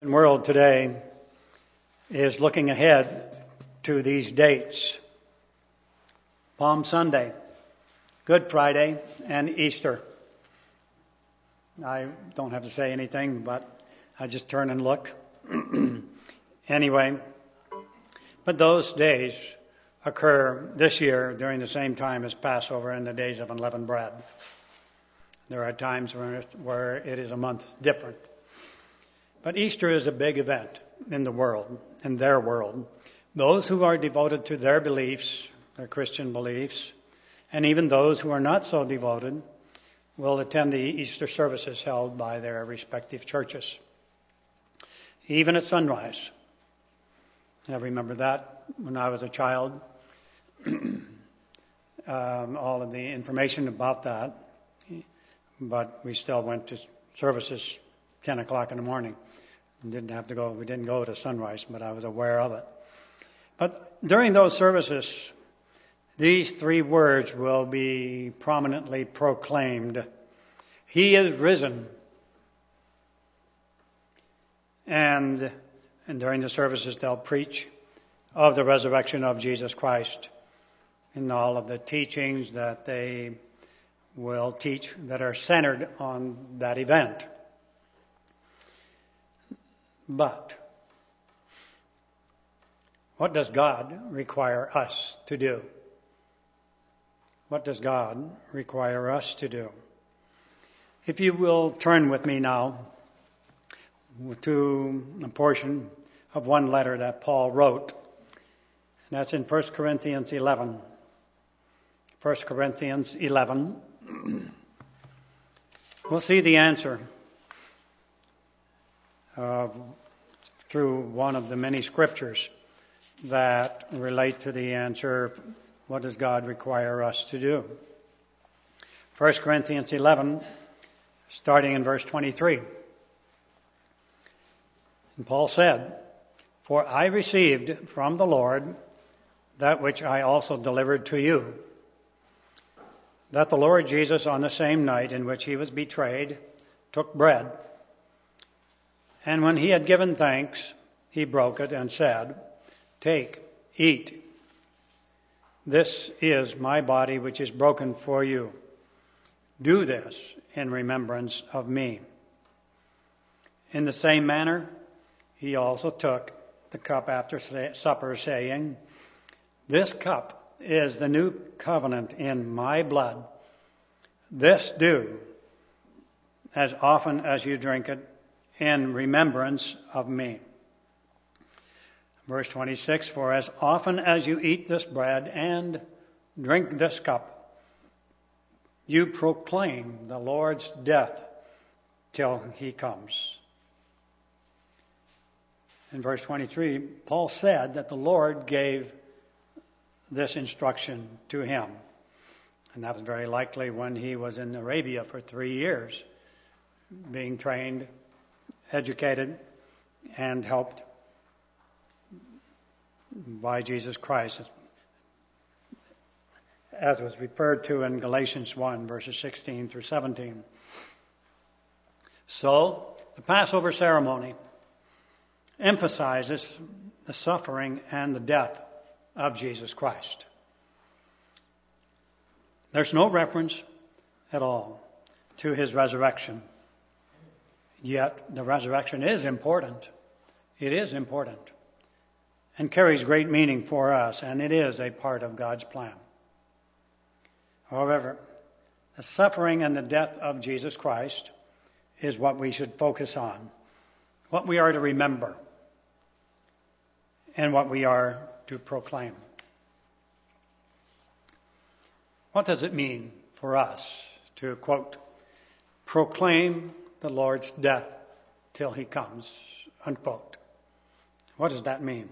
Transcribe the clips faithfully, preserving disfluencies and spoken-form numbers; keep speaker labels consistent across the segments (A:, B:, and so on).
A: World today is looking ahead to these dates: Palm Sunday, Good Friday, and Easter. I don't have to say anything, but I just turn and look. Anyway, but those days occur this year during the same time as Passover and the days of unleavened bread. There are times where, where it is a month different. But Easter is a big event in the world, in their world. Those who are devoted to their beliefs, their Christian beliefs, and even those who are not so devoted will attend the Easter services held by their respective churches. Even at sunrise. I remember that when I was a child. um, all of the information about that. But we still went to services ten o'clock in the morning. We didn't have to go, we didn't go to sunrise, but I was aware of it. But during those services, these three words will be prominently proclaimed. He is risen. And, and during the services, they'll preach of the resurrection of Jesus Christ in all of the teachings that they will teach that are centered on that event. But what does God require us to do? What does God require us to do? If you will turn with me now to a portion of one letter that Paul wrote. And that's in First Corinthians eleven. First Corinthians eleven. We'll see the answer uh, through one of the many scriptures that relate to the answer, what does God require us to do? First Corinthians eleven, starting in verse twenty-three. And Paul said, "For I received from the Lord that which I also delivered to you, that the Lord Jesus, on the same night in which he was betrayed, took bread. And when he had given thanks, he broke it and said, 'Take, eat. This is my body which is broken for you. Do this in remembrance of me.' In the same manner, he also took the cup after supper, saying, 'This cup is the new covenant in my blood. This do as often as you drink it in remembrance of me.'" Verse twenty-six, "For as often as you eat this bread and drink this cup, you proclaim the Lord's death till he comes." In verse twenty-three, Paul said that the Lord gave this instruction to him. And that was very likely when he was in Arabia for three years, being trained, educated, and helped by Jesus Christ, as was referred to in Galatians one, verses sixteen through seventeen. So, the Passover ceremony emphasizes the suffering and the death of Jesus Christ. There's no reference at all to his resurrection. Yet the resurrection is important. It is important and carries great meaning for us, and it is a part of God's plan. However, the suffering and the death of Jesus Christ is what we should focus on, what we are to remember, and what we are to proclaim. What does it mean for us to, quote, proclaim the Lord's death till he comes, unquote? What does that mean?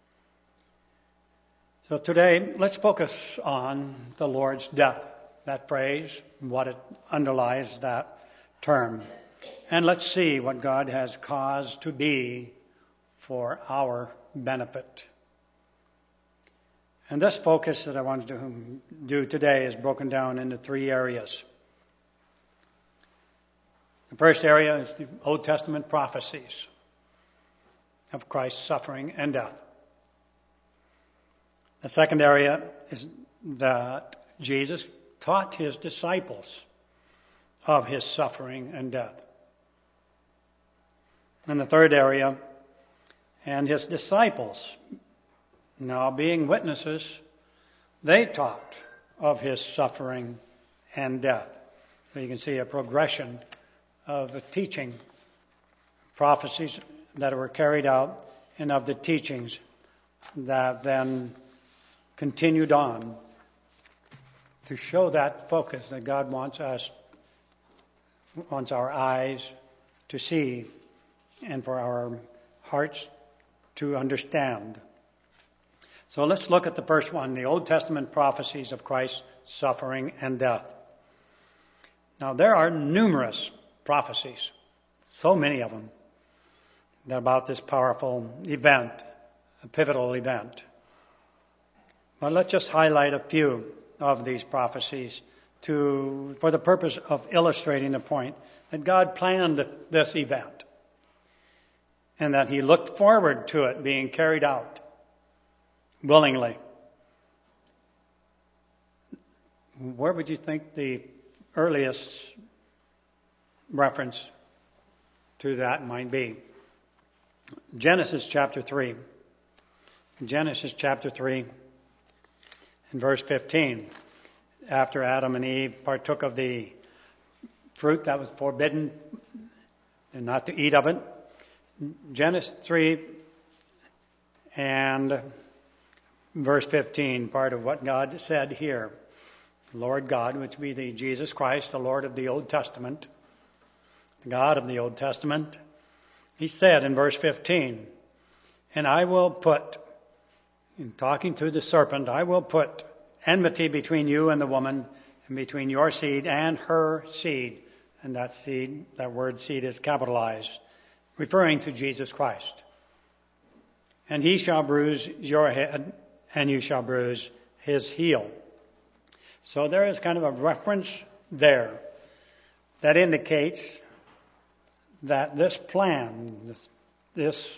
A: So today, let's focus on the Lord's death, that phrase, what it underlies that term. And let's see what God has caused to be for our benefit. And this focus that I wanted to do today is broken down into three areas. The first area is the Old Testament prophecies. of Christ's suffering and death. The second area is that Jesus taught his disciples of his suffering and death. And the third area, and his disciples, now being witnesses, they taught of his suffering and death. So you can see a progression of the teaching, prophecies that were carried out, and of the teachings that then continued on to show that focus that God wants us, wants our eyes to see and for our hearts to understand. So let's look at the first one, the Old Testament prophecies of Christ's suffering and death. Now there are numerous prophecies, so many of them, about this powerful event, a pivotal event. But let's just highlight a few of these prophecies to, for the purpose of illustrating the point that God planned this event and that he looked forward to it being carried out willingly. Where would you think the earliest reference to that might be? Genesis chapter three. Genesis chapter three and verse fifteen. After Adam and Eve partook of the fruit that was forbidden and not to eat of it. Genesis three and verse fifteen, part of what God said here. Lord God, which be the Jesus Christ, the Lord of the Old Testament, the God of the Old Testament, he said in verse fifteen, and I will put, in talking to the serpent, I will put enmity between you and the woman, and between your seed and her seed. And that seed, that word seed is capitalized, referring to Jesus Christ. And he shall bruise your head, and you shall bruise his heel. So there is kind of a reference there that indicates that this plan, this, this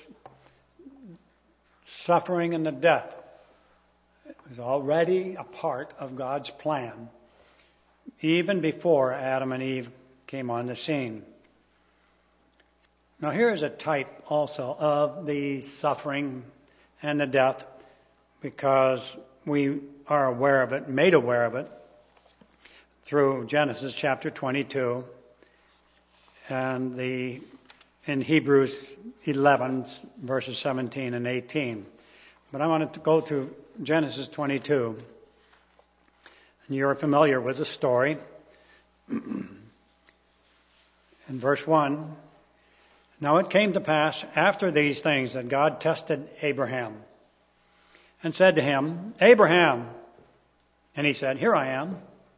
A: suffering and the death, was already a part of God's plan, even before Adam and Eve came on the scene. Now here's a type also of the suffering and the death, because we are aware of it, made aware of it, through Genesis chapter twenty-two and the in Hebrews eleven, verses seventeen and eighteen. But I wanted to go to Genesis twenty-two. And you're familiar with the story. In verse one, now it came to pass after these things that God tested Abraham and said to him, Abraham. And he said, here I am.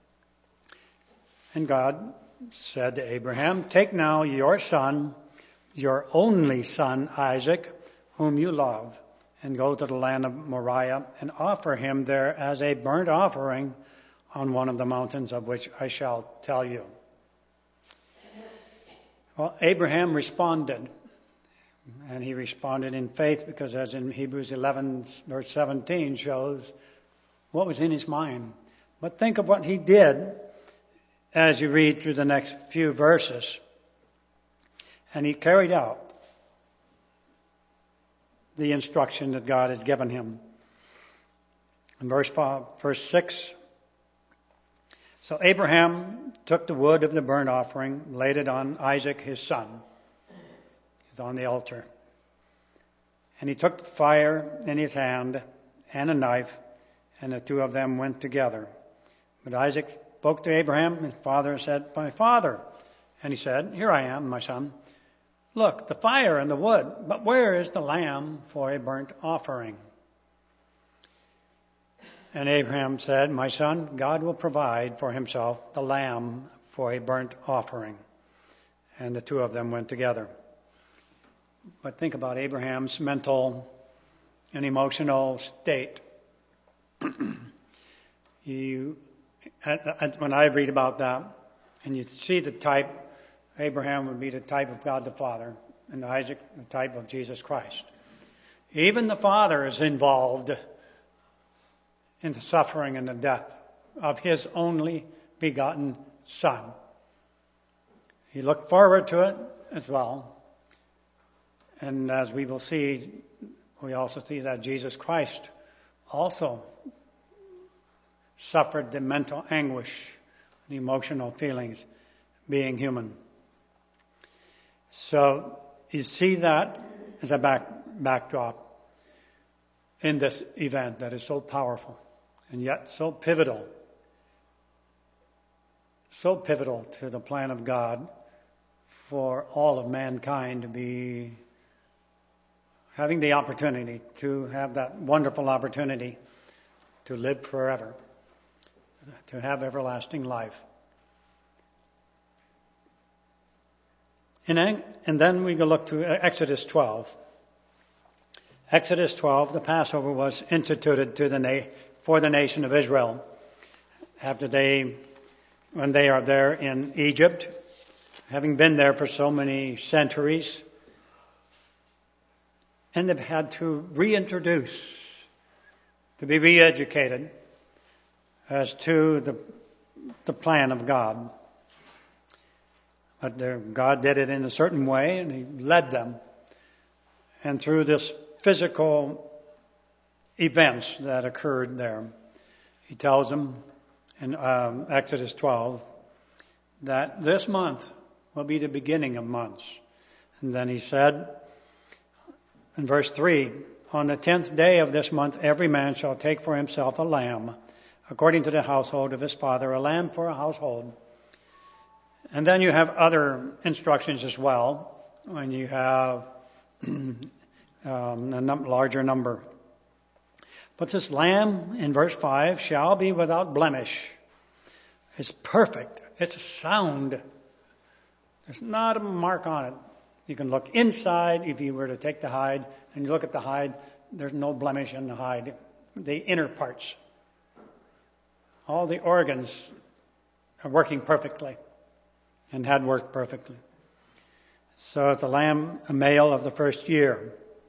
A: And God said to Abraham, take now your son, your only son Isaac, whom you love, and go to the land of Moriah and offer him there as a burnt offering on one of the mountains of which I shall tell you. Well, Abraham responded, and he responded in faith, because as in Hebrews eleven, verse seventeen shows what was in his mind. But think of what he did as you read through the next few verses. And he carried out the instruction that God has given him. In verse five, verse six, so Abraham took the wood of the burnt offering, laid it on Isaac his son. He's on the altar. And he took the fire in his hand and a knife, and the two of them went together. But Isaac spoke to Abraham, his father, and said, my father. And he said, here I am, my son. Look, the fire and the wood, but where is the lamb for a burnt offering? And Abraham said, my son, God will provide for himself the lamb for a burnt offering. And the two of them went together. But think about Abraham's mental and emotional state. you, when I read about that, and you see the type, Abraham would be the type of God the Father, and Isaac the type of Jesus Christ. Even the Father is involved in the suffering and the death of His only begotten Son. He looked forward to it as well. And as we will see, we also see that Jesus Christ also suffered the mental anguish, the emotional feelings, being human. So you see that as a back, backdrop in this event that is so powerful and yet so pivotal, so pivotal to the plan of God for all of mankind to be having the opportunity to have that wonderful opportunity to live forever, to have everlasting life. And then, and then we go look to Exodus twelve. Exodus twelve, the Passover was instituted to the na- for the nation of Israel after they, when they are there in Egypt, having been there for so many centuries, and they've had to reintroduce, to be re-educated as to the the plan of God. But God did it in a certain way, and He led them. And through this physical events that occurred there, He tells them in um, Exodus twelve that this month will be the beginning of months. And then He said in verse three, on the tenth day of this month, every man shall take for himself a lamb, according to the household of his father, a lamb for a household. And then you have other instructions as well, when you have um, a num- larger number. But this lamb, in verse five, shall be without blemish. It's perfect. It's sound. There's not a mark on it. You can look inside if you were to take the hide, and you look at the hide, there's no blemish in the hide. The inner parts. All the organs are working perfectly. And had worked perfectly. So it's a lamb, a male of the first year.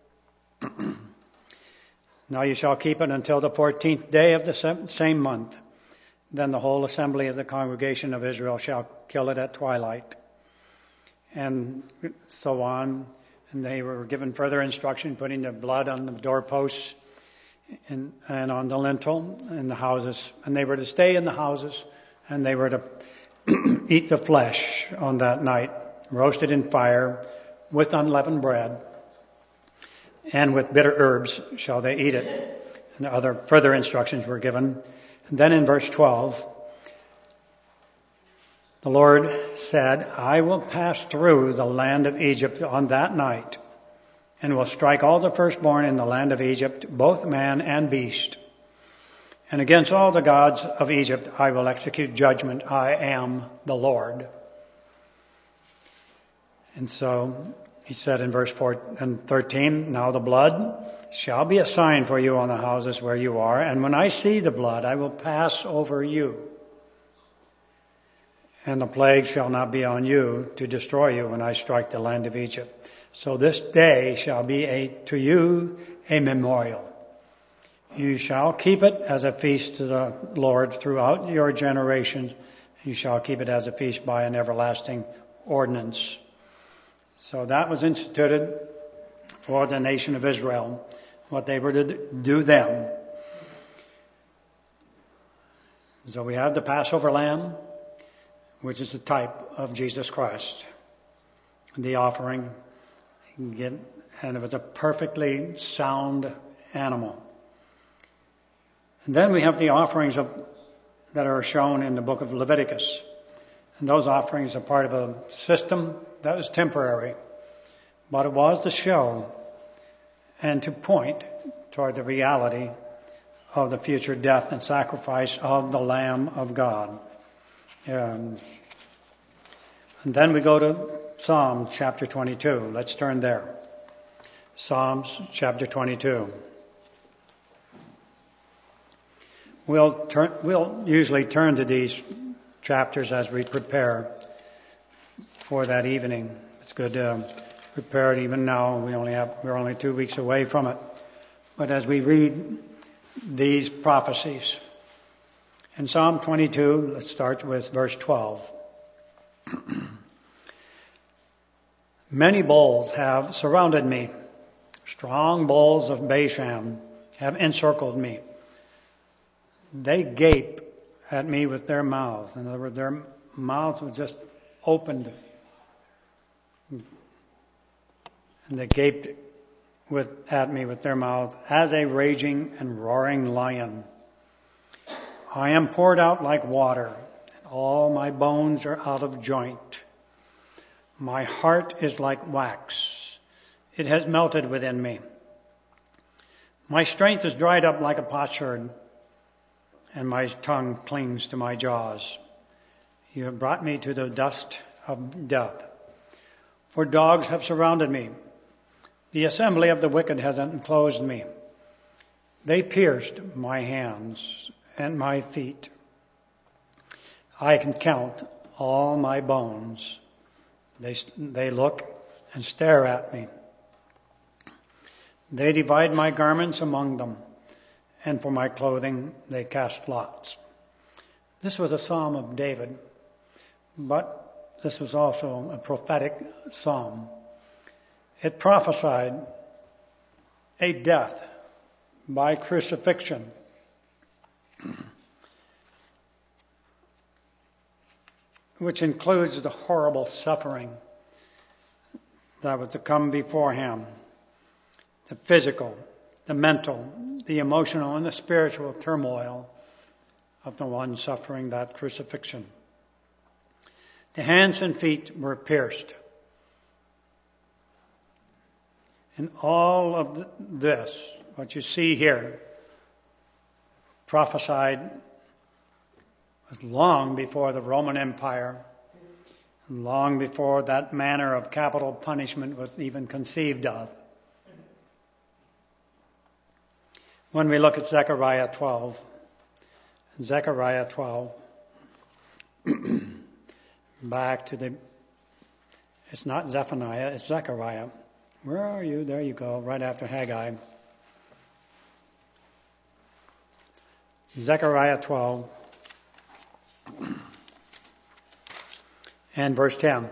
A: Now you shall keep it until the fourteenth day of the same month. Then the whole assembly of the congregation of Israel shall kill it at twilight. And so on. And they were given further instruction, putting the blood on the doorposts and, and on the lintel in the houses. And they were to stay in the houses, and they were to eat the flesh on that night, roasted in fire with unleavened bread, and with bitter herbs shall they eat it. And other further instructions were given. And then in verse twelve, the Lord said, I will pass through the land of Egypt on that night, and will strike all the firstborn in the land of Egypt, both man and beast. And against all the gods of Egypt I will execute judgment. I am the Lord. And so He said in verse four and thirteen, now the blood shall be a sign for you on the houses where you are, and when I see the blood, I will pass over you. And the plague shall not be on you to destroy you when I strike the land of Egypt. So this day shall be a to you a memorial. You shall keep it as a feast to the Lord throughout your generations. You shall keep it as a feast by an everlasting ordinance. So that was instituted for the nation of Israel, what they were to do then. So we have the Passover lamb, which is the type of Jesus Christ. The offering, and it was a perfectly sound animal. And then we have the offerings of, that are shown in the book of Leviticus. And those offerings are part of a system that was temporary. But it was to show and to point toward the reality of the future death and sacrifice of the Lamb of God. Um, and then we go to Psalm chapter twenty-two. Let's turn there. Psalms chapter twenty-two. We'll turn, we'll usually turn to these chapters as we prepare for that evening. It's good to prepared even now. We only have, we're only two weeks away from it. But as we read these prophecies, in Psalm twenty-two, let's start with verse twelve. Many bulls have surrounded me. Strong bulls of Bashan have encircled me. They gape at me with their mouths. In other words, their mouths were just opened. And they gaped with, at me with their mouth as a raging and roaring lion. I am poured out like water, and all my bones are out of joint. My heart is like wax. It has melted within me. My strength is dried up like a potsherd, and my tongue clings to my jaws. You have brought me to the dust of death. For dogs have surrounded me. The assembly of the wicked has enclosed me. They pierced my hands and my feet. I can count all my bones. They, they look and stare at me. They divide my garments among them, and for my clothing they cast lots. This was a psalm of David, but this was also a prophetic psalm. It prophesied a death by crucifixion. Which includes the horrible suffering that was to come before him. The physical, the mental, the emotional, and the spiritual turmoil of the one suffering that crucifixion. The hands and feet were pierced. And all of this, what you see here, prophesied was long before the Roman Empire, and long before that manner of capital punishment was even conceived of. When we look at Zechariah twelve, Zechariah twelve, back to the, it's not Zephaniah, it's Zechariah. Where are you? There you go, right after Haggai. Zechariah twelve and verse ten.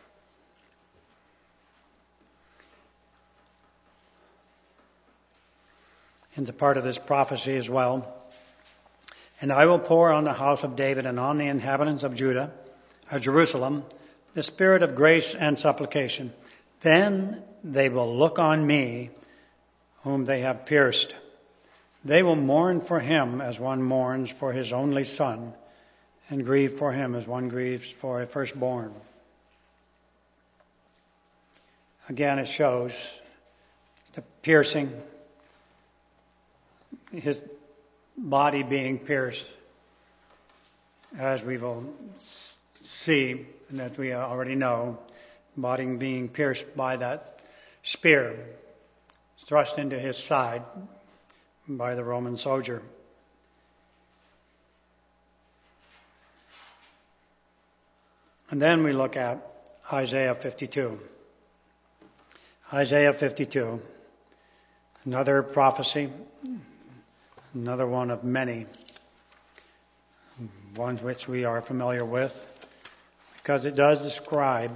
A: And a part of this prophecy as well. And I will pour on the house of David and on the inhabitants of Judah, of Jerusalem, the spirit of grace and supplication. Then they will look on me, whom they have pierced. They will mourn for him as one mourns for his only son, and grieve for him as one grieves for a firstborn. Again, it shows the piercing, his body being pierced, as we will see, and as we already know, body being pierced by that spear thrust into his side by the Roman soldier. And then we look at Isaiah fifty-two. Isaiah fifty-two, another prophecy, another one of many, ones which we are familiar with, because it does describe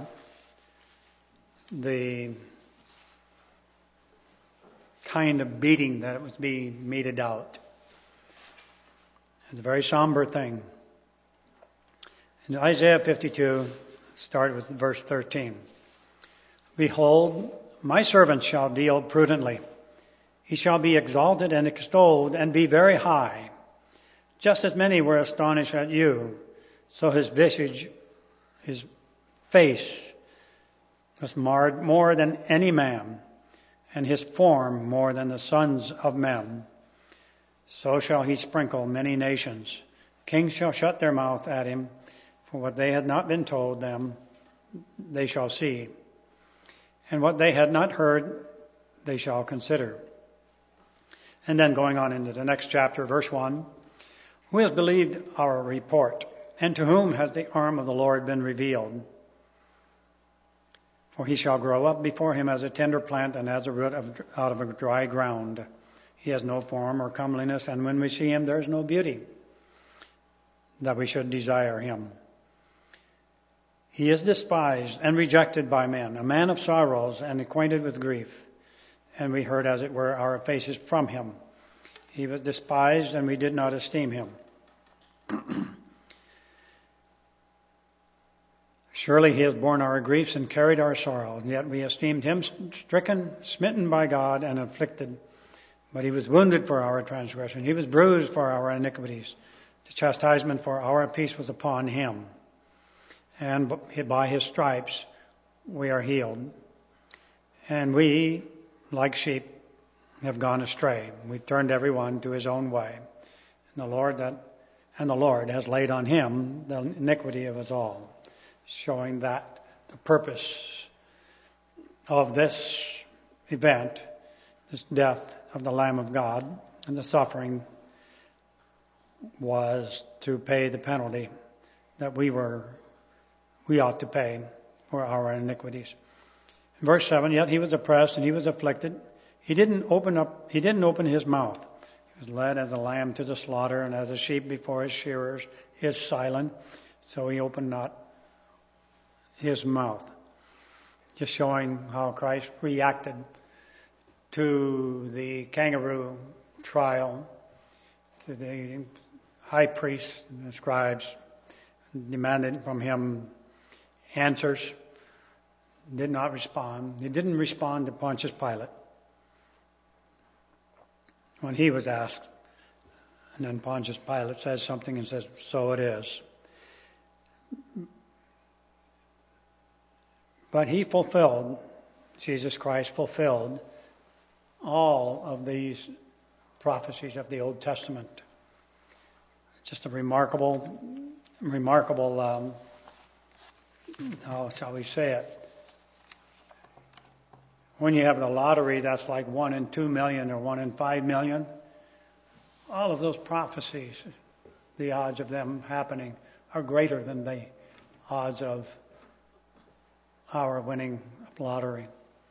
A: the kind of beating that it was being meted out. It's a very somber thing. In Isaiah fifty-two, start with verse thirteen. Behold, my servant shall deal prudently. He shall be exalted and extolled and be very high. Just as many were astonished at you, so his visage, his face, was marred more than any man, and his form more than the sons of men. So shall he sprinkle many nations. Kings shall shut their mouth at him, for what they had not been told them, they shall see. And what they had not heard, they shall consider. And then going on into the next chapter, verse one, who has believed our report, and to whom has the arm of the Lord been revealed? For he shall grow up before him as a tender plant and as a root of, out of a dry ground. He has no form or comeliness, and when we see him, there is no beauty that we should desire him. He is despised and rejected by men, a man of sorrows and acquainted with grief. And we heard, as it were, our faces from him. He was despised, and we did not esteem him. Surely he has borne our griefs and carried our sorrows, and yet we esteemed him stricken, smitten by God, and afflicted. But he was wounded for our transgression. He was bruised for our iniquities. The chastisement for our peace was upon him. And by his stripes we are healed. And we, like sheep, have gone astray. We turned every one to his own way. And the Lord that and the Lord has laid on him the iniquity of us all, showing that the purpose of this event, this death of the Lamb of God and the suffering, was to pay the penalty that we were we ought to pay for our iniquities. In verse seven, yet he was oppressed and he was afflicted. He didn't open up he didn't open his mouth. He was led as a lamb to the slaughter, and as a sheep before his shearers is silent, so he opened not his mouth. Just showing how Christ reacted to the kangaroo trial, to the high priests and the scribes, demanded from him answers, did not respond. He didn't respond to Pontius Pilate when he was asked. And then Pontius Pilate says something and says, so it is. But he fulfilled, Jesus Christ fulfilled all of these prophecies of the Old Testament. Just a remarkable, remarkable, um, how shall we say it? When you have the lottery, that's like one in two million or one in five million. All of those prophecies, the odds of them happening are greater than the odds of our winning a lottery.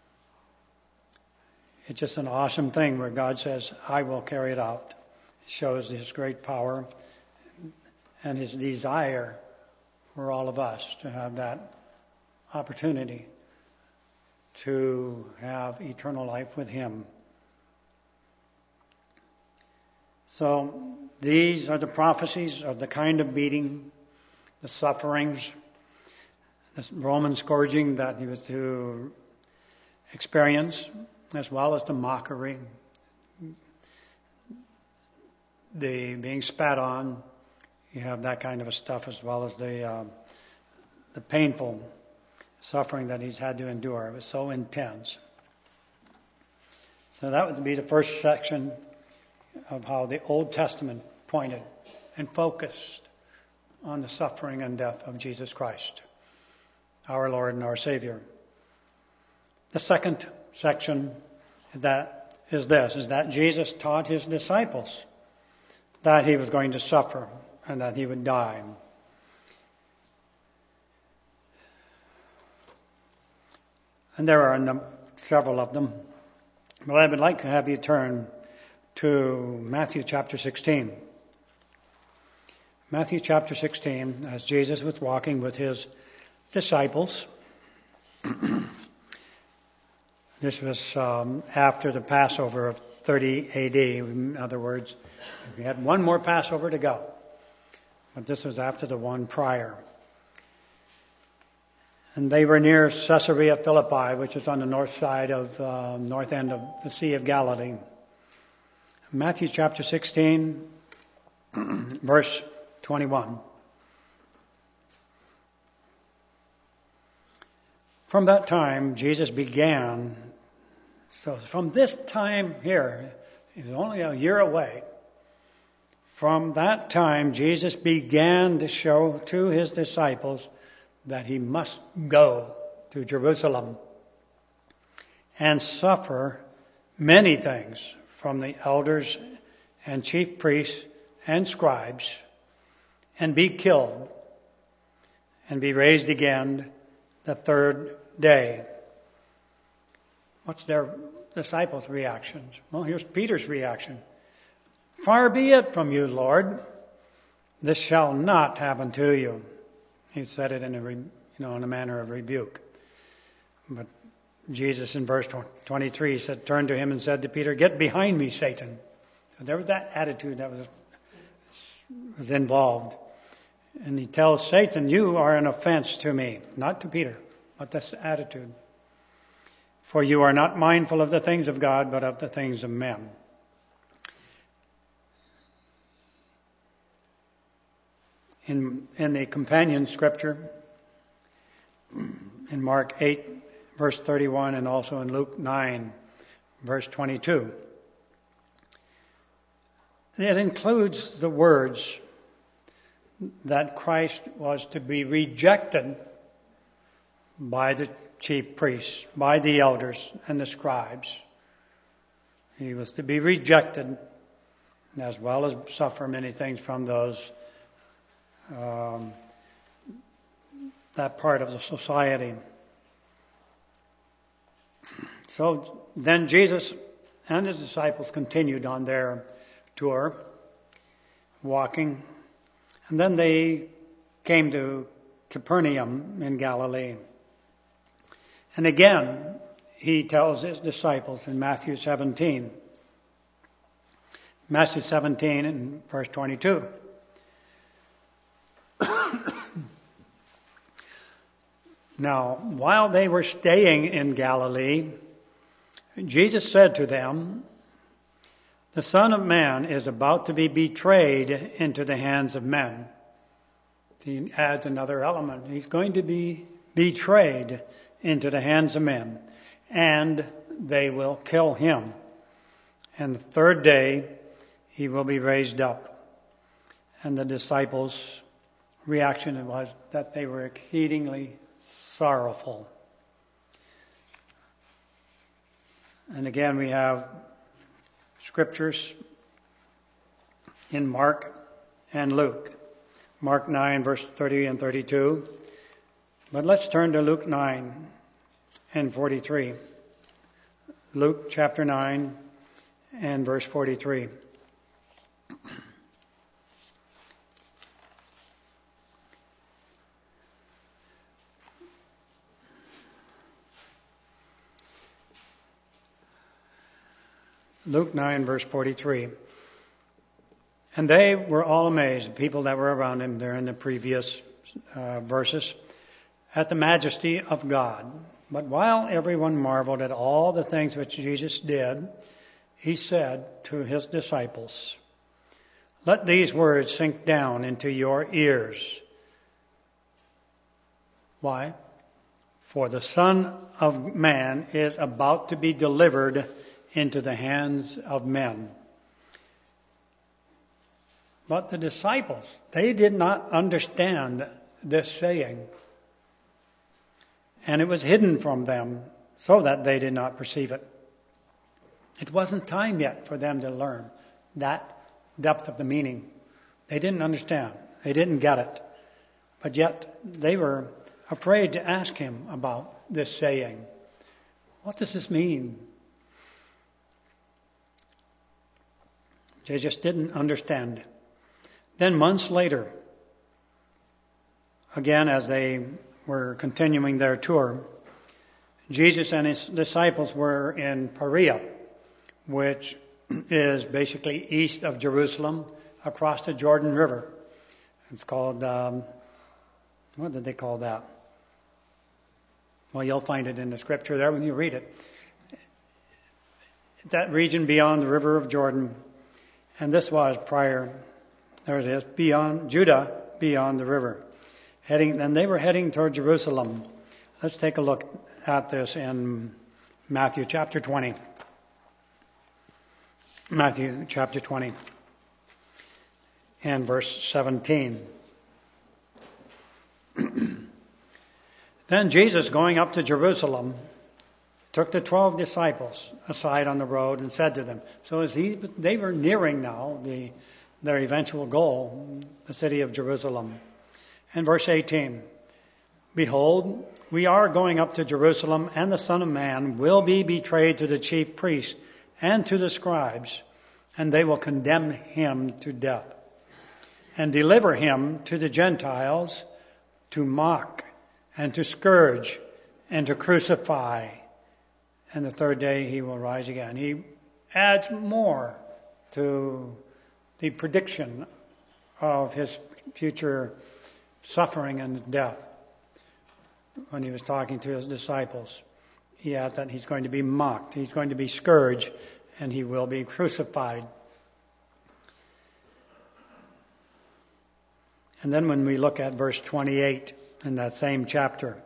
A: It's just an awesome thing where God says, I will carry it out. It shows his great power and his desire for all of us to have that opportunity to have eternal life with him. So these are the prophecies of the kind of beating, the sufferings, the Roman scourging that he was to experience, as well as the mockery, the being spat on. You have that kind of stuff, as well as the uh, the painful suffering that he's had to endure. It was so intense. So that would be the first section of how the Old Testament pointed and focused on the suffering and death of Jesus Christ, our Lord and our Savior. The second section is that is this, is that Jesus taught his disciples that he was going to suffer and that he would die. And there are num- several of them. But I would like to have you turn to Matthew chapter sixteen. Matthew chapter sixteen, as Jesus was walking with his disciples. This was um, after the Passover of thirty A D. In other words, we had one more Passover to go. But this was after the one prior. And they were near Caesarea Philippi, which is on the north side of, uh, north end of the Sea of Galilee. Matthew chapter sixteen, verse twenty-one. From that time, Jesus began, so from this time here, he was only a year away. From that time, Jesus began to show to his disciples that he must go to Jerusalem and suffer many things from the elders and chief priests and scribes, and be killed and be raised again the third day. What's their disciples' reactions? Well, here's Peter's reaction. Far be it from you, Lord. This shall not happen to you. He said it in a, you know, in a manner of rebuke. But Jesus in verse twenty-three said, turned to him and said to Peter, get behind me, Satan. So there was that attitude that was, was involved. And he tells Satan, you are an offense to me. Not to Peter, but this attitude. For you are not mindful of the things of God, but of the things of men. In, in the companion scripture, in Mark eight, verse thirty-one, and also in Luke nine, verse twenty-two, it includes the words that Christ was to be rejected by the chief priests, by the elders and the scribes. He was to be rejected as well as suffer many things from those Um, that part of the society. So then Jesus and his disciples continued on their tour, walking, and then they came to Capernaum in Galilee. And again, he tells his disciples in Matthew seventeen, Matthew seventeen and verse twenty-two. Now, while they were staying in Galilee, Jesus said to them, the Son of Man is about to be betrayed into the hands of men. He adds another element. He's going to be betrayed into the hands of men, and they will kill him. And the third day, he will be raised up. And the disciples' reaction was that they were exceedingly sorrowful. And again, we have scriptures in Mark and Luke. Mark nine, verse thirty and thirty-two. But let's turn to Luke nine and forty-three. Luke chapter nine and verse forty-three. Luke nine, verse forty-three. And they were all amazed, the people that were around him there in the previous uh, verses, at the majesty of God. But while everyone marveled at all the things which Jesus did, he said to his disciples, let these words sink down into your ears. Why? For the Son of Man is about to be delivered into the hands of men. But the disciples, they did not understand this saying. And it was hidden from them so that they did not perceive it. It wasn't time yet for them to learn that depth of the meaning. They didn't understand. They didn't get it. But yet they were afraid to ask him about this saying. What does this mean? They just didn't understand. Then months later, again as they were continuing their tour, Jesus and his disciples were in Perea, which is basically east of Jerusalem, across the Jordan River. It's called, um, what did they call that? Well, you'll find it in the scripture there when you read it. That region beyond the river of Jordan. And this was prior, there it is, beyond Judah, beyond the river. Heading, and they were heading toward Jerusalem. Let's take a look at this in Matthew chapter twenty. Matthew chapter twenty and verse seventeen. Then Jesus, going up to Jerusalem, took the twelve disciples aside on the road and said to them. So as he, they were nearing now the, their eventual goal, the city of Jerusalem. And verse eighteen, behold, we are going up to Jerusalem, and the Son of Man will be betrayed to the chief priests and to the scribes, and they will condemn him to death and deliver him to the Gentiles to mock and to scourge and to crucify. And the third day he will rise again. He adds more to the prediction of his future suffering and death. When he was talking to his disciples, he had that he's going to be mocked, he's going to be scourged, and he will be crucified. And then when we look at verse twenty-eight in that same chapter,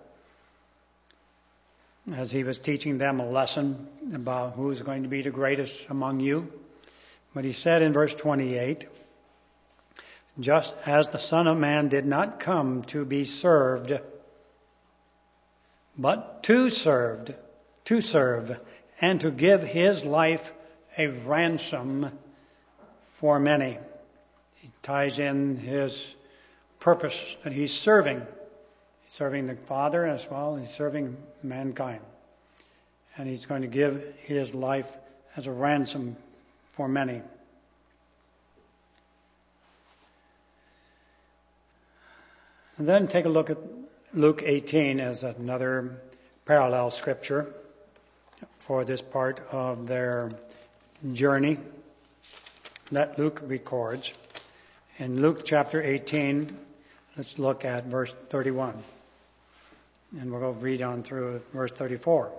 A: as he was teaching them a lesson about who is going to be the greatest among you, but he said in verse twenty-eight, just as the Son of Man did not come to be served, but to served, to serve, and to give his life a ransom for many. He ties in his purpose that he's serving. He's serving the Father as well as he's serving mankind. And he's going to give his life as a ransom for many. And then take a look at Luke eighteen as another parallel scripture for this part of their journey that Luke records. In Luke chapter eighteen, let's look at verse thirty-one. And we'll go read on through verse thirty-four.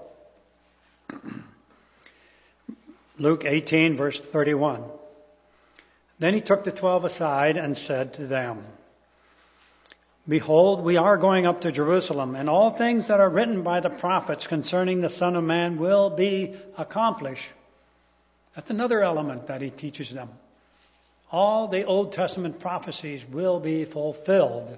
A: Luke eighteen, verse thirty-one. Then he took the twelve aside and said to them, behold, we are going up to Jerusalem, and all things that are written by the prophets concerning the Son of Man will be accomplished. That's another element that he teaches them. All the Old Testament prophecies will be fulfilled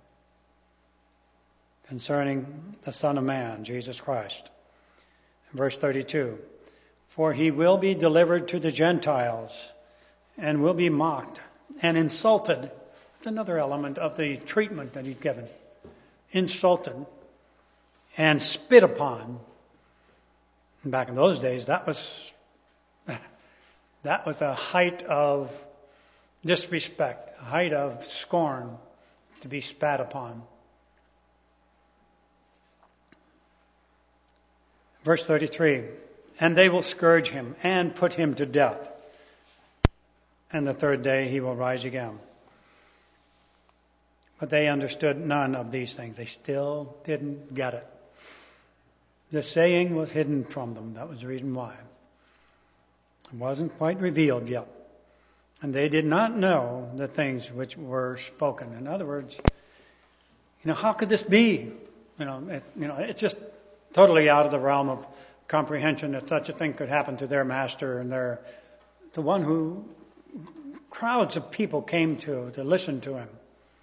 A: concerning the Son of Man, Jesus Christ. Verse thirty-two, for he will be delivered to the Gentiles and will be mocked and insulted. It's another element of the treatment that he's given. Insulted and spit upon. And back in those days, that was that was a height of disrespect, a height of scorn, to be spat upon. Verse thirty-three, and they will scourge him and put him to death. And the third day he will rise again. But they understood none of these things. They still didn't get it. The saying was hidden from them. That was the reason why. It wasn't quite revealed yet. And they did not know the things which were spoken. In other words, you know, how could this be? You know, it, you know, it's just totally out of the realm of comprehension that such a thing could happen to their master and their, the one who crowds of people came to to listen to him.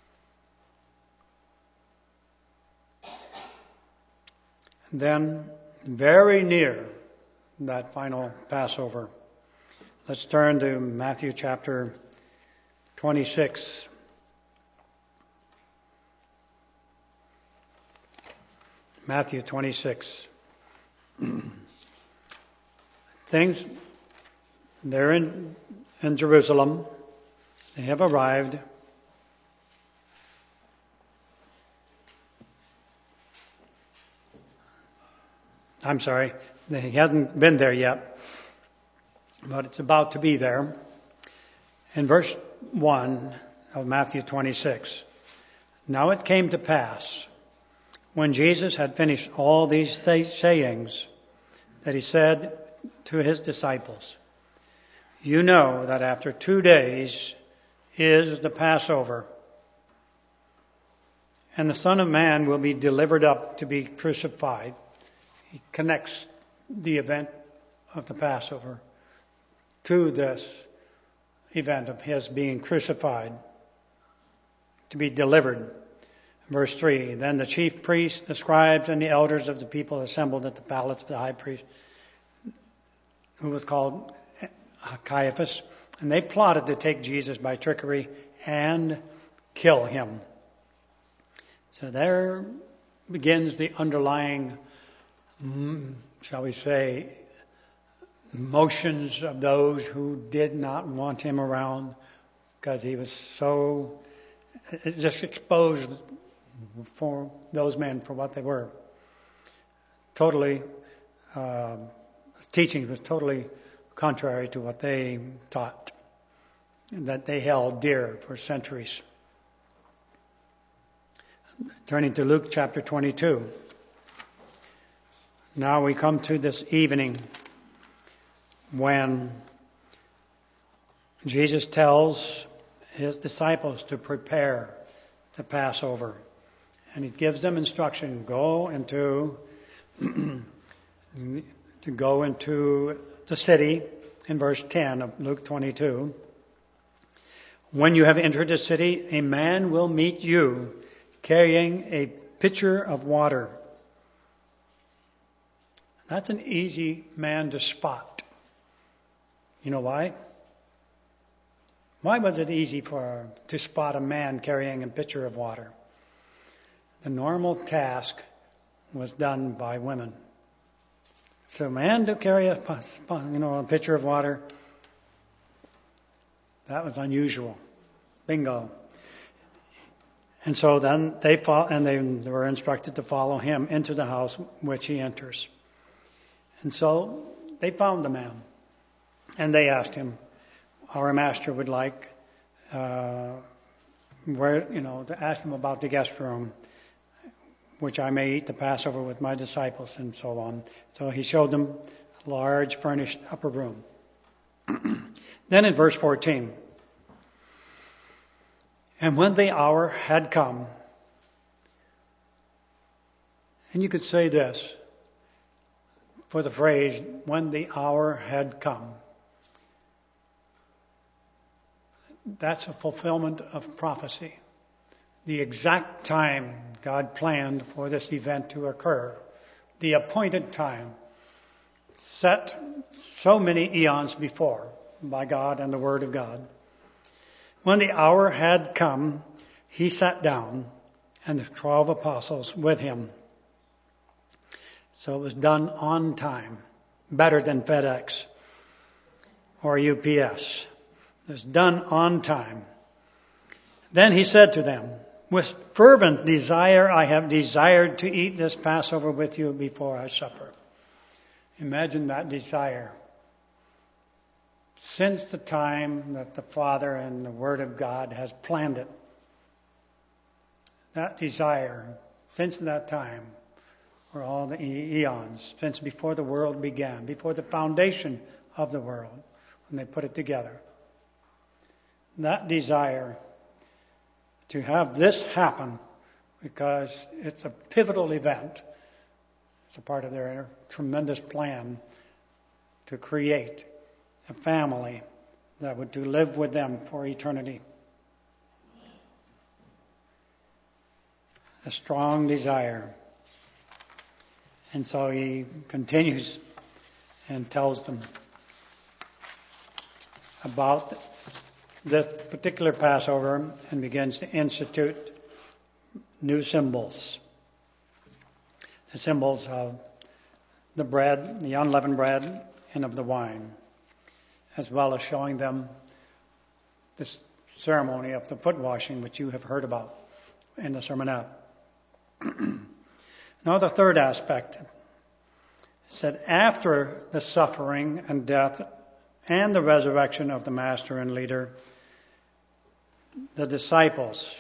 A: Then, very near that final Passover, let's turn to Matthew chapter twenty-six. Matthew twenty-six. Things, they're in, in Jerusalem. They have arrived. I'm sorry, he hasn't been there yet, but it's about to be there. In verse one of Matthew twenty-six, now it came to pass, when Jesus had finished all these th- sayings, that he said to his disciples, you know that after two days is the Passover, and the Son of Man will be delivered up to be crucified. He connects the event of the Passover to this event of his being crucified, to be delivered. Verse three, then the chief priests, the scribes, and the elders of the people assembled at the palace of the high priest, who was called Caiaphas, and they plotted to take Jesus by trickery and kill him. So they're begins the underlying, shall we say, emotions of those who did not want him around because he was so, it just exposed for those men for what they were. Totally, uh, teaching was totally contrary to what they taught, that they held dear for centuries. Turning to Luke chapter twenty-two. Now we come to this evening when Jesus tells his disciples to prepare the Passover. And he gives them instruction, go into to go into the city in verse ten of Luke twenty-two. When you have entered the city, a man will meet you carrying a pitcher of water. That's an easy man to spot. You know why? Why was it easy for to spot a man carrying a pitcher of water? The normal task was done by women. So a man to carry a, you know, a pitcher of water, that was unusual. Bingo. And so then they fought, and they were instructed to follow him into the house which he enters. And so they found the man, and they asked him, "Our master would like, uh, where you know, to ask him about the guest room, which I may eat the Passover with my disciples," and so on. So he showed them a large furnished upper room. Then in verse fourteen. And when the hour had come, and you could say this for the phrase, when the hour had come. That's a fulfillment of prophecy. The exact time God planned for this event to occur. The appointed time. Set so many eons before by God and the Word of God. When the hour had come, he sat down, and the twelve apostles with him. So it was done on time, better than FedEx or U P S. It was done on time. Then he said to them, "With fervent desire I have desired to eat this Passover with you before I suffer." Imagine that desire. Since the time that the Father and the Word of God has planned it. That desire, since that time, for all the eons, since before the world began, before the foundation of the world, when they put it together. That desire to have this happen, because it's a pivotal event. It's a part of their tremendous plan to create a family that would to live with them for eternity. A strong desire. And so he continues and tells them about this particular Passover and begins to institute new symbols. The symbols of the bread, the unleavened bread, and of the wine, as well as showing them this ceremony of the foot washing, which you have heard about in the sermonette. Now the third aspect said, after the suffering and death and the resurrection of the master and leader, the disciples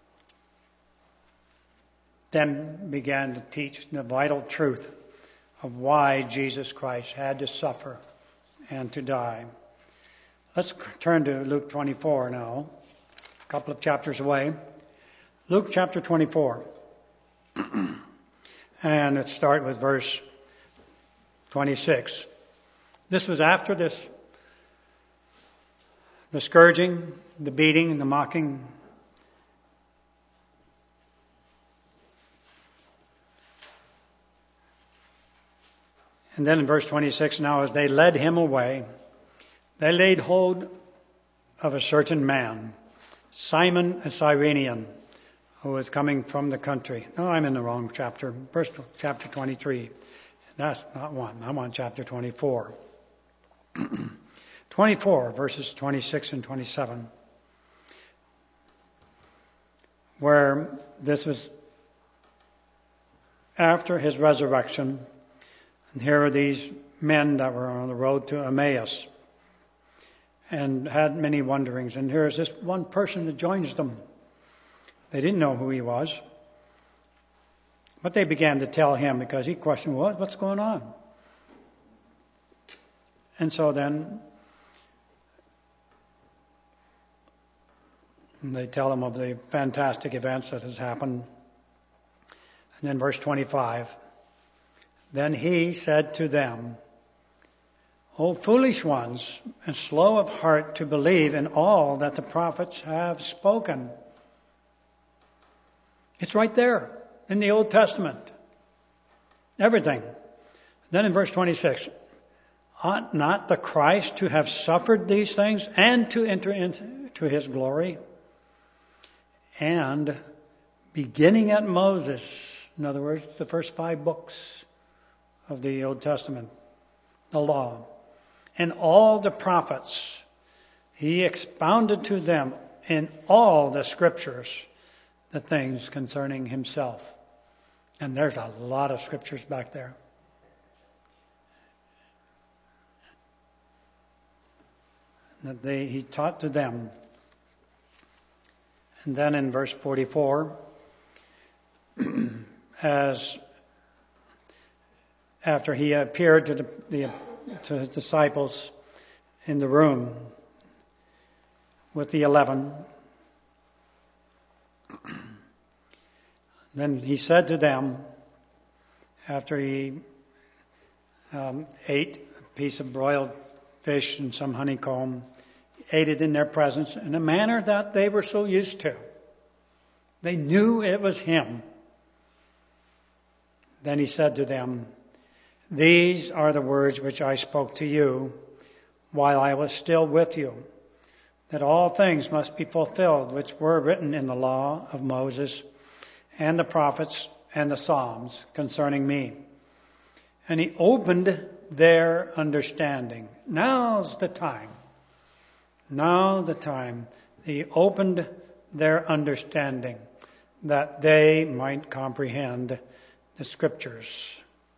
A: then began to teach the vital truth of why Jesus Christ had to suffer and to die. Let's turn to Luke twenty-four now, a couple of chapters away. Luke chapter twenty-four. And let's start with verse twenty-six. This was after this, the scourging, the beating, the mocking. And then in verse twenty-six, now as they led him away, they laid hold of a certain man, Simon a Cyrenian, who was coming from the country. No, I'm in the wrong chapter. Verse chapter twenty-three. That's not one. I'm on chapter twenty-four. twenty-four, verses twenty-six and twenty-seven. Where this was after his resurrection. And here are these men that were on the road to Emmaus and had many wonderings. And here's this one person that joins them. They didn't know who he was. But they began to tell him because he questioned, what? What's going on? And so then they tell him of the fantastic events that has happened. And then verse twenty-five. Then he said to them, O foolish ones, and slow of heart to believe in all that the prophets have spoken. It's right there in the Old Testament. Everything. Then in verse twenty-six, ought not the Christ to have suffered these things and to enter into his glory? And beginning at Moses, in other words, the first five books of the Old Testament, the law, and all the prophets, he expounded to them in all the scriptures the things concerning himself. And there's a lot of scriptures back there. That they, he taught to them. And then in verse forty-four, as after he appeared to the, the to his disciples in the room with the eleven, then he said to them, after he um, ate a piece of broiled fish and some honeycomb, ate it in their presence in a manner that they were so used to. They knew it was him. Then he said to them, these are the words which I spoke to you while I was still with you, that all things must be fulfilled which were written in the law of Moses and the prophets and the Psalms concerning me. And he opened their understanding. Now's the time. Now the time. He opened their understanding that they might comprehend the scriptures.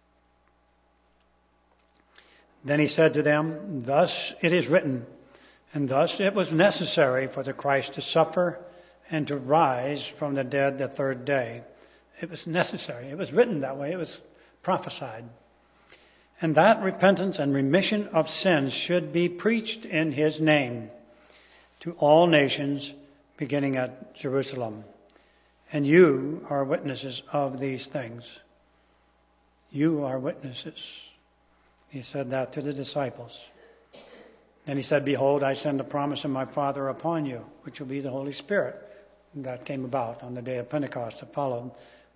A: Then he said to them, thus it is written, and thus it was necessary for the Christ to suffer and to rise from the dead the third day. It was necessary. It was written that way. It was prophesied. And that repentance and remission of sins should be preached in his name to all nations, beginning at Jerusalem. And you are witnesses of these things. You are witnesses. He said that to the disciples. And he said, behold, I send the promise of my Father upon you, which will be the Holy Spirit. And that came about on the day of Pentecost that followed.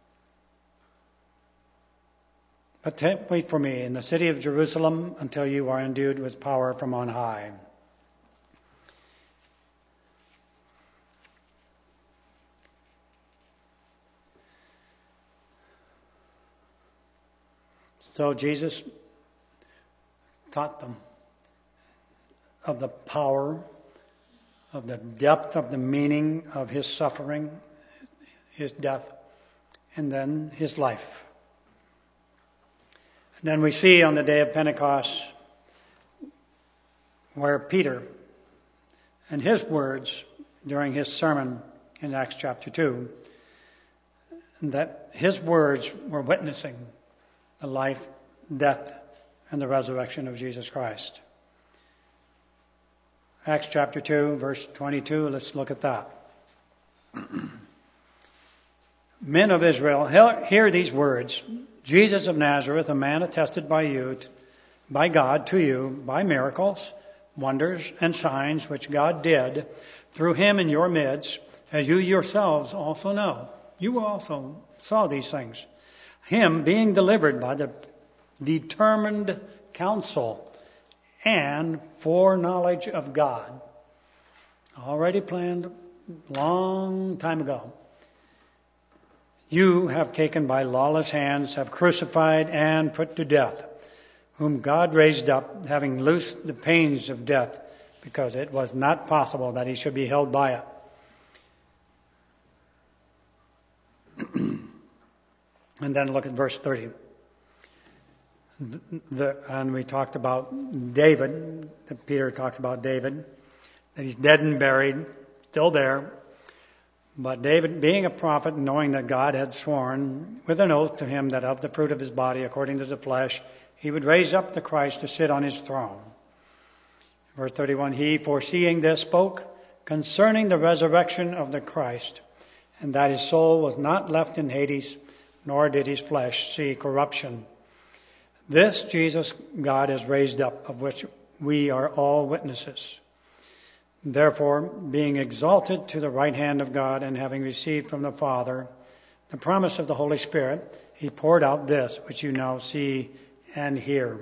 A: But t- wait for me in the city of Jerusalem until you are endued with power from on high. So Jesus taught them of the power, of the depth of the meaning of his suffering, his death, and then his life. And then we see on the day of Pentecost where Peter and his words during his sermon in Acts chapter two, that his words were witnessing the life, death, and the resurrection of Jesus Christ. Acts chapter two, verse twenty-two, let's look at that. Men of Israel, hear these words. Jesus of Nazareth, a man attested by you, by God to you, by miracles, wonders, and signs which God did through him in your midst, as you yourselves also know. You also saw these things. Him being delivered by the determined counsel and foreknowledge of God, already planned long time ago, you have taken by lawless hands, have crucified and put to death, whom God raised up, having loosed the pains of death, because it was not possible that he should be held by it. And then look at verse thirty. The, and we talked about David. Peter talks about David, that he's dead and buried, still there. But David, being a prophet, knowing that God had sworn with an oath to him that of the fruit of his body, according to the flesh, he would raise up the Christ to sit on his throne. Verse thirty-one, he, foreseeing this, spoke concerning the resurrection of the Christ, and that his soul was not left in Hades, nor did his flesh see corruption. This Jesus God has raised up, of which we are all witnesses. Therefore, being exalted to the right hand of God, and having received from the Father the promise of the Holy Spirit, he poured out this, which you now see and hear.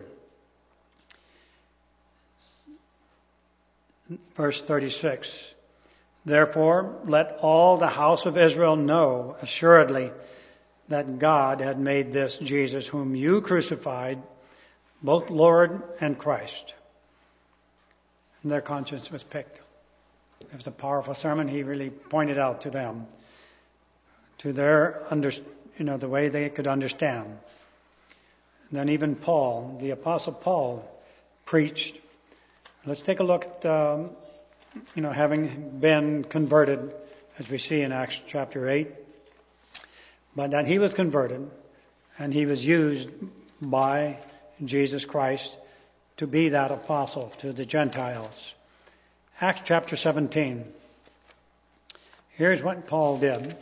A: Verse thirty-six. Therefore, let all the house of Israel know assuredly that God had made this Jesus, whom you crucified, both Lord and Christ. And their conscience was picked. It was a powerful sermon. He really pointed out to them, to their, under, you know, the way they could understand. And then even Paul, the Apostle Paul, preached. Let's take a look at, um, you know, having been converted, as we see in Acts chapter eight. But that he was converted, and he was used by Jesus Christ to be that apostle to the Gentiles. Acts chapter seventeen. Here's what Paul did.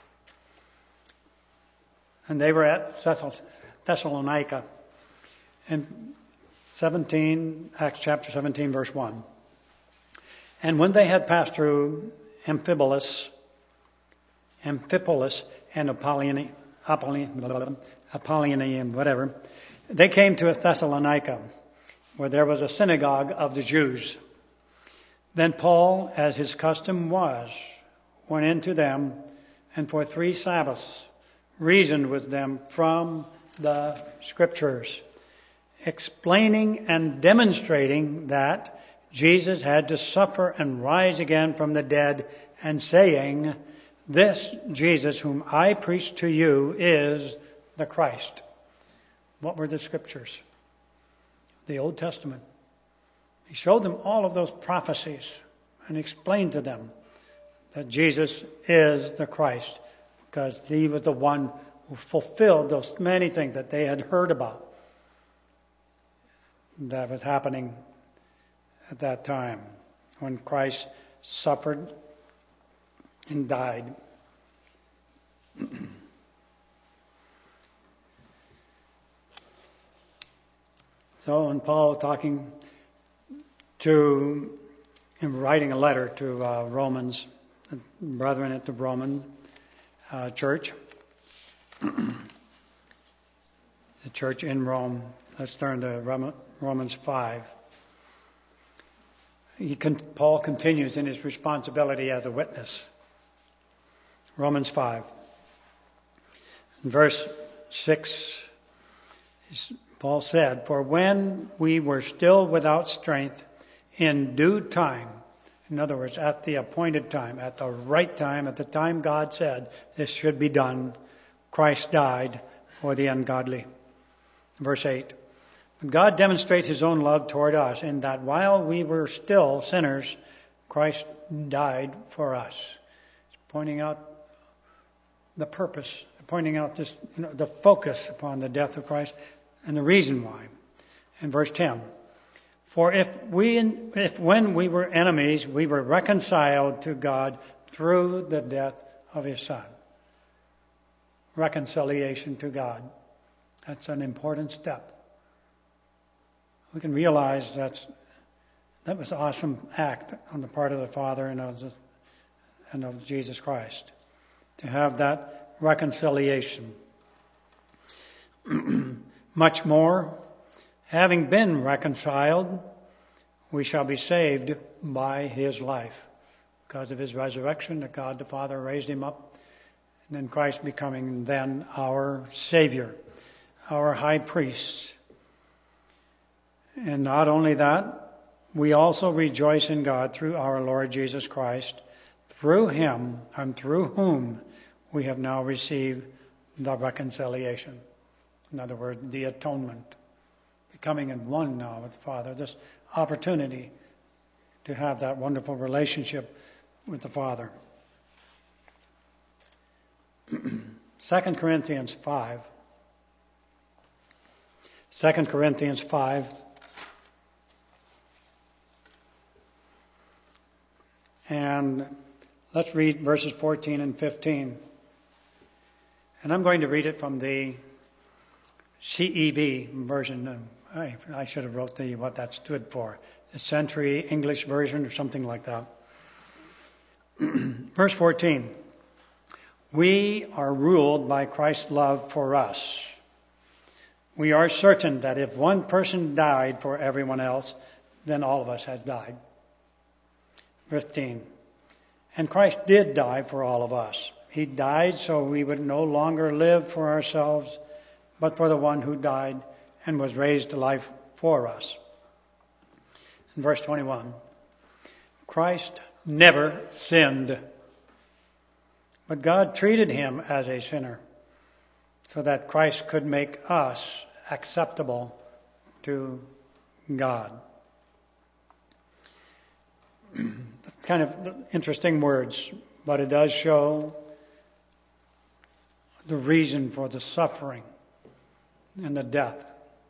A: And they were at Thessalonica. And seventeen, Acts chapter seventeen, verse one. And when they had passed through Amphipolis, Amphipolis and Apollonia, Apollonia, Apollonia, whatever, they came to Thessalonica, where there was a synagogue of the Jews. Then Paul, as his custom was, went into them, and for three Sabbaths reasoned with them from the Scriptures, explaining and demonstrating that Jesus had to suffer and rise again from the dead, and saying, this Jesus whom I preach to you is the Christ. What were the Scriptures? The Old Testament. He showed them all of those prophecies and explained to them that Jesus is the Christ, because he was the one who fulfilled those many things that they had heard about that was happening at that time when Christ suffered and died. So when Paul talking to, in writing a letter to uh, Romans, the brethren at the Roman uh, church, the church in Rome, let's turn to Romans five. He can, Paul continues in his responsibility as a witness. Romans five. In verse six, Paul said, for when we were still without strength, in due time, in other words, at the appointed time, at the right time, at the time God said this should be done, Christ died for the ungodly. Verse eight. God demonstrates his own love toward us in that while we were still sinners, Christ died for us. He's pointing out the purpose, pointing out this, you know, the focus upon the death of Christ and the reason why. In verse ten, for if we, if when we were enemies, we were reconciled to God through the death of his Son. Reconciliation to God. That's an important step. We can realize that's, that was an awesome act on the part of the Father and of, the, and of Jesus Christ, to have that reconciliation. Much more, having been reconciled, we shall be saved by his life. Because of his resurrection, that God the Father raised him up. And then Christ becoming then our Savior, our High Priest. And not only that, we also rejoice in God through our Lord Jesus Christ, through Him and through whom we have now received the reconciliation. In other words, the atonement. Becoming in one now with the Father. This opportunity to have that wonderful relationship with the Father. Second Corinthians five. Second Corinthians five. And let's read verses fourteen and fifteen. And I'm going to read it from the C E V version. I, I should have wrote the what that stood for. The Century English Version or something like that. Verse fourteen. We are ruled by Christ's love for us. We are certain that if one person died for everyone else, then all of us has died. fifteen. And Christ did die for all of us. He died so we would no longer live for ourselves, but for the one who died and was raised to life for us. In verse twenty-one, Christ never sinned, but God treated him as a sinner so that Christ could make us acceptable to God. Kind of interesting words, but it does show the reason for the suffering and the death.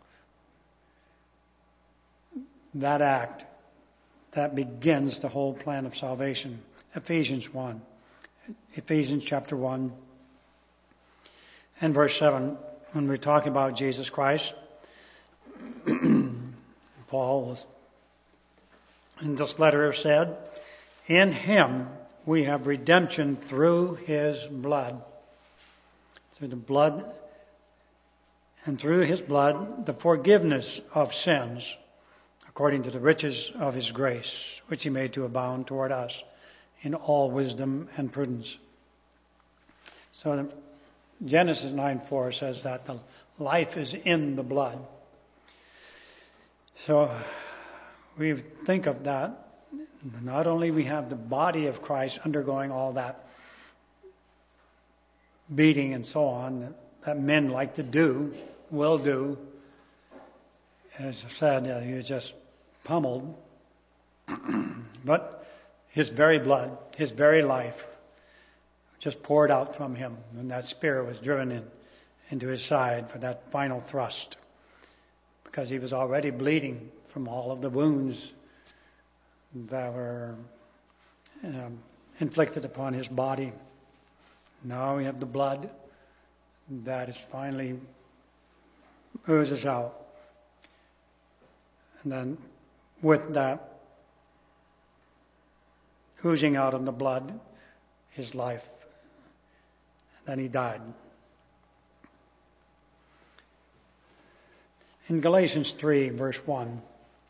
A: That act, that begins the whole plan of salvation. Ephesians one. Ephesians chapter one and verse seven, when we talk about Jesus Christ, Paul was in this letter said, in Him we have redemption through His blood. Through the blood and through His blood, the forgiveness of sins, according to the riches of His grace, which He made to abound toward us in all wisdom and prudence. So Genesis nine four says that the life is in the blood. So we think of that. Not only we have the body of Christ undergoing all that beating and so on that men like to do, will do. As I said, uh, he was just pummeled. But His very blood, His very life, just poured out from Him, and that spear was driven in into His side for that final thrust, because He was already bleeding from all of the wounds that were um, inflicted upon His body. Now we have the blood that is finally oozes out. And then with that oozing out of the blood, His life. Then He died. In Galatians three, verse one,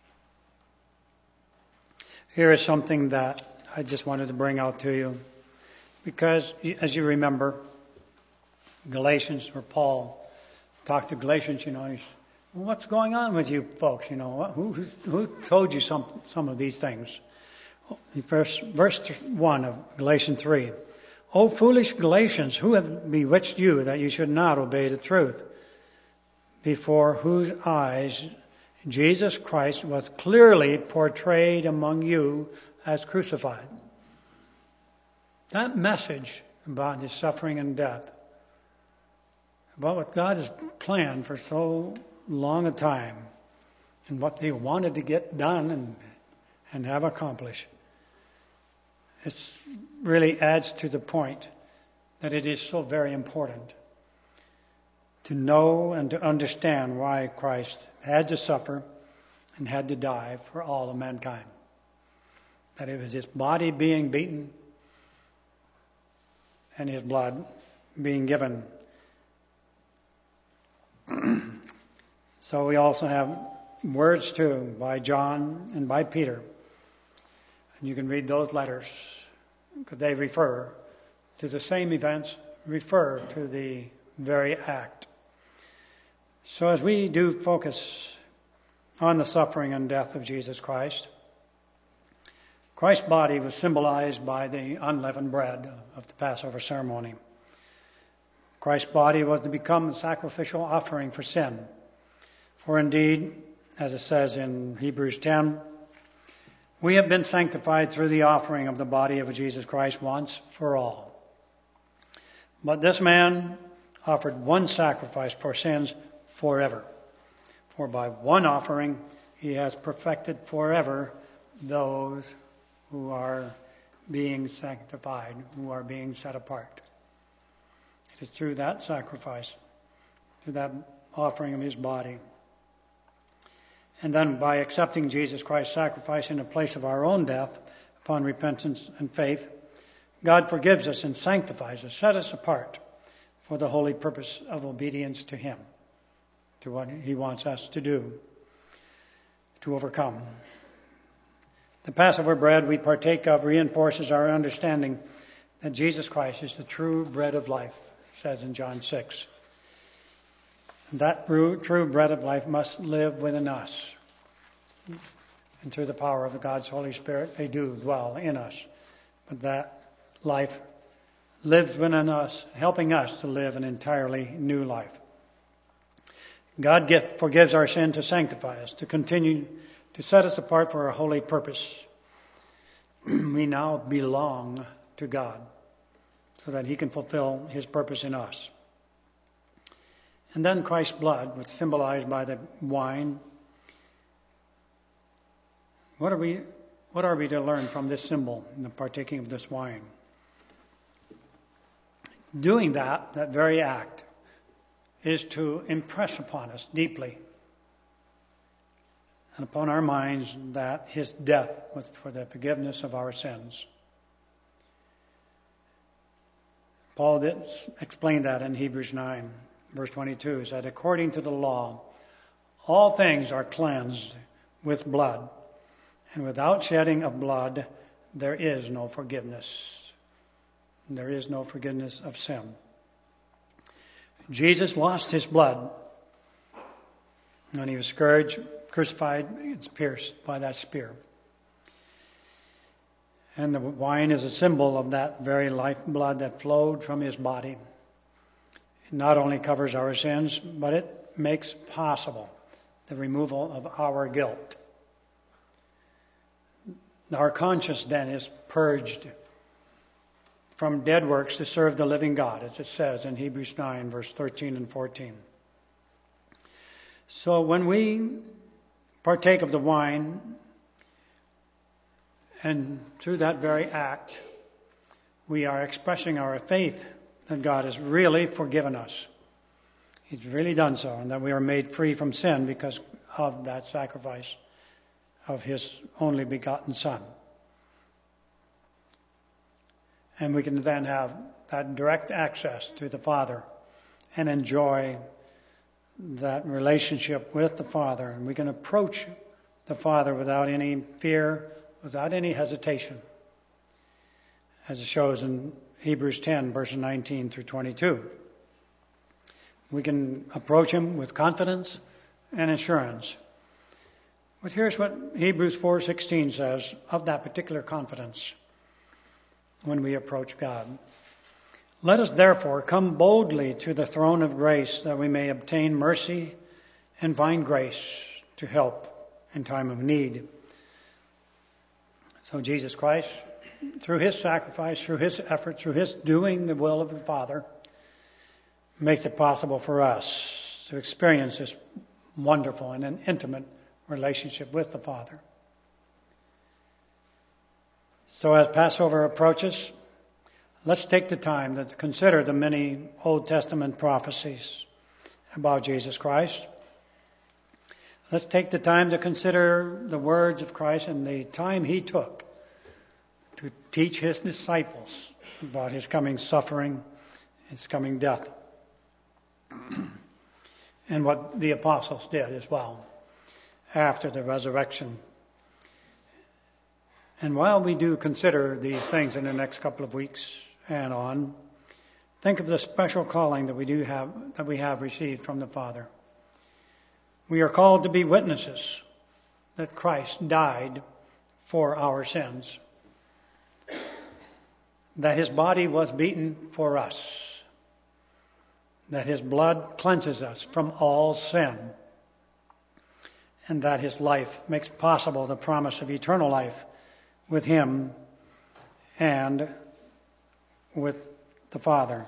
A: here is something that I just wanted to bring out to you. Because, as you remember, Galatians, or Paul talked to Galatians, you know, he's, what's going on with you folks? You know, who, who told you some some of these things? Verse, verse one of Galatians three. O foolish Galatians, who have bewitched you that you should not obey the truth, before whose eyes Jesus Christ was clearly portrayed among you as crucified. That message about His suffering and death, about what God has planned for so long a time, and what they wanted to get done and and have accomplished, it really adds to the point that it is so very important to know and to understand why Christ had to suffer and had to die for all of mankind. That it was His body being beaten and His blood being given. So we also have words too by John and by Peter. And you can read those letters because they refer to the same events refer to the very act. So as we do focus on the suffering and death of Jesus Christ, Christ's body was symbolized by the unleavened bread of the Passover ceremony. Christ's body was to become the sacrificial offering for sin. For indeed, as it says in Hebrews ten, we have been sanctified through the offering of the body of Jesus Christ once for all. But this man offered one sacrifice for sins forever. For by one offering he has perfected forever those who are being sanctified, who are being set apart. It is through that sacrifice, through that offering of his body. And then by accepting Jesus Christ's sacrifice in the place of our own death, upon repentance and faith, God forgives us and sanctifies us, set us apart for the holy purpose of obedience to him, to what he wants us to do, to overcome. The Passover bread we partake of reinforces our understanding that Jesus Christ is the true bread of life, it says in John six. That true bread of life must live within us. And through the power of God's Holy Spirit, they do dwell in us. But that life lives within us, helping us to live an entirely new life. God gift forgives our sin to sanctify us, to continue to set us apart for a holy purpose. We now belong to God so that he can fulfill his purpose in us. And then Christ's blood, which is symbolized by the wine. What are we, what are we to learn from this symbol in the partaking of this wine? Doing that, that very act, is to impress upon us deeply and upon our minds that his death was for the forgiveness of our sins. Paul did explain that in Hebrews nine, verse twenty-two. He said, according to the law, all things are cleansed with blood, and without shedding of blood, there is no forgiveness. There is no forgiveness of sin. Jesus lost his blood when he was scourged, crucified, and pierced by that spear. And the wine is a symbol of that very lifeblood that flowed from his body. It not only covers our sins, but it makes possible the removal of our guilt. Our conscience then is purged from dead works to serve the living God, as it says in Hebrews nine, verse thirteen and fourteen. So when we partake of the wine, and through that very act, we are expressing our faith that God has really forgiven us. He's really done so, and that we are made free from sin because of that sacrifice of his only begotten Son. And we can then have that direct access to the Father and enjoy that relationship with the Father. And we can approach the Father without any fear, without any hesitation, as it shows in Hebrews ten, verses nineteen through twenty-two. We can approach him with confidence and assurance. But here's what Hebrews four sixteen says of that particular confidence when we approach God. Let us therefore come boldly to the throne of grace that we may obtain mercy and find grace to help in time of need. So Jesus Christ, through his sacrifice, through his effort, through his doing the will of the Father, makes it possible for us to experience this wonderful and an intimate relationship with the Father. So as Passover approaches, let's take the time to consider the many Old Testament prophecies about Jesus Christ. Let's take the time to consider the words of Christ and the time he took to teach his disciples about his coming suffering, his coming death, and what the apostles did as well after the resurrection. And while we do consider these things in the next couple of weeks and on, Think of the special calling that we do have, that we have received from the Father. We are called to be witnesses that Christ died for our sins, that his body was beaten for us, that his blood cleanses us from all sin, and that his life makes possible the promise of eternal life with him and with the Father.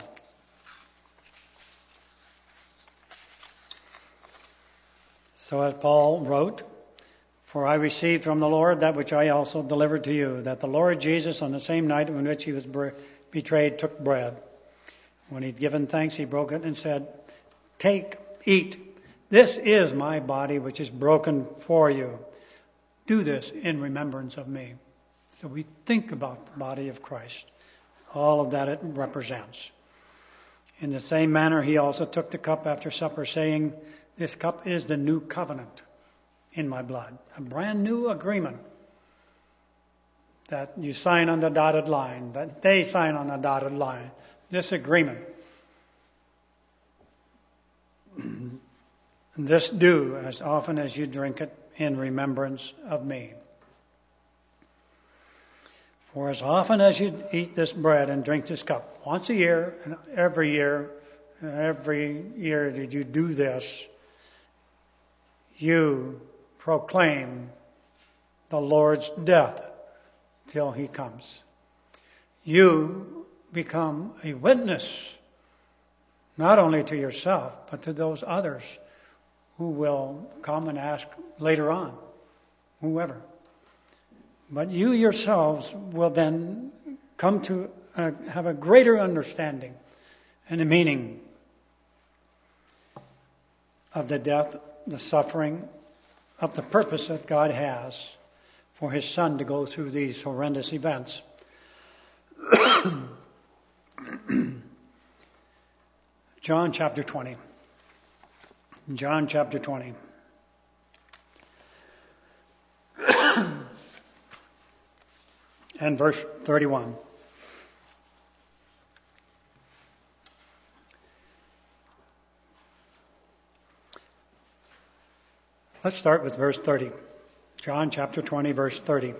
A: So as Paul wrote, "For I received from the Lord that which I also delivered to you, that the Lord Jesus, on the same night in which he was betrayed, took bread. When he'd given thanks, he broke it and said, 'Take, eat. This is my body, which is broken for you. Do this in remembrance of me.'" So we think about the body of Christ, all of that it represents. In the same manner, he also took the cup after supper, saying, "This cup is the new covenant in my blood." A brand new agreement that you sign on the dotted line, that they sign on the dotted line. This agreement. This do as often as you drink it in remembrance of me. For as often as you eat this bread and drink this cup, once a year, and every year, and every year that you do this, you proclaim the Lord's death till he comes. You become a witness, not only to yourself, but to those others who will come and ask later on, whoever. But you yourselves will then come to uh, have a greater understanding and a meaning of the death, the suffering, of the purpose that God has for his Son to go through these horrendous events. John chapter twenty. John chapter twenty. And verse thirty-one. Let's start with verse thirty. John chapter twenty, verse thirty.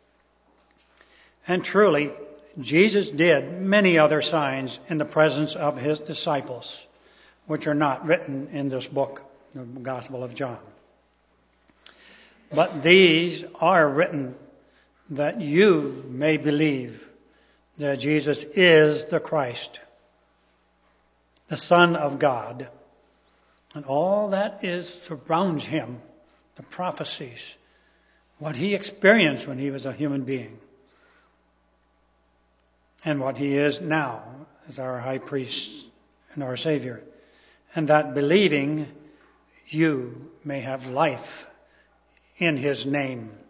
A: "And truly, Jesus did many other signs in the presence of his disciples, which are not written in this book, the Gospel of John. But these are written that you may believe that Jesus is the Christ, the Son of God, and all that is surrounds him, the prophecies, what he experienced when he was a human being, and what he is now as our high priest and our Savior, and that believing you may have life in his name."